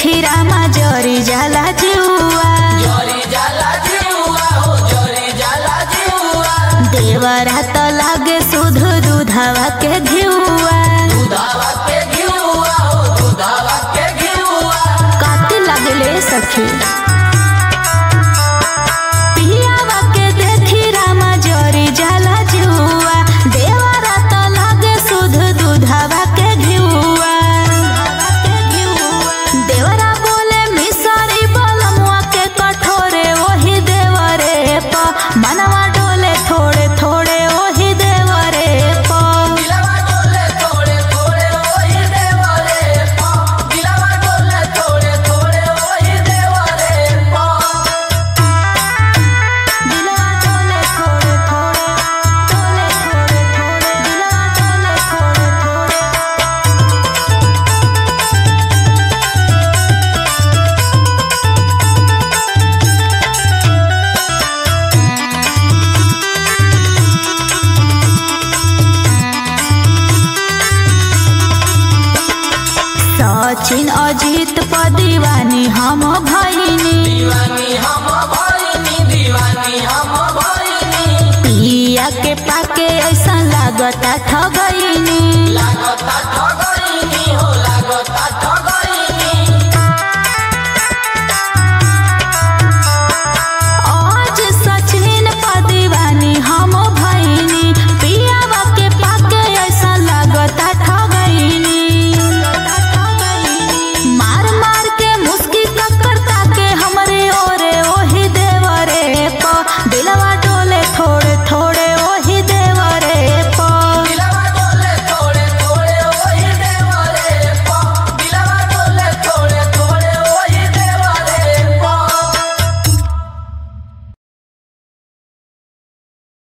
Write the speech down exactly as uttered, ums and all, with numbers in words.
देखी रामा जरी जाला जुआ, जरी जाला जुआ हो जरी जाला जुआ। देवरा तो लागे सुध दूधावा के घिउआ, दूधावा के घिउआ हो दूधावा के घिउआ। काती लागले सखी पियावा के देखी रामा जरी जाला जुआ, देवरा तो लागे सुध दूधावा के घिउआ। देवरा बोले मिसरी बलमुआ के कठोरे ओही देवरे प, मनवा डोले थोड़े थोड़े ओही देवरे प। दिलवा डोले थोड़े थोड़े ओही देवरे प, दिलवा डोले थोड़े थोड़े ओही देवरे प। दिलवा डोले थोड़े थोड़े, डोले थोड़े थोड़े, दिलवा डोले थोड़े थोड़े। सचिन अजीत प दीवानी हम भइनी, दीवानी हम भइनी दीवानी हम भइनी। पिया के पाके ऐसा लागता ठगइनी। लागता ठग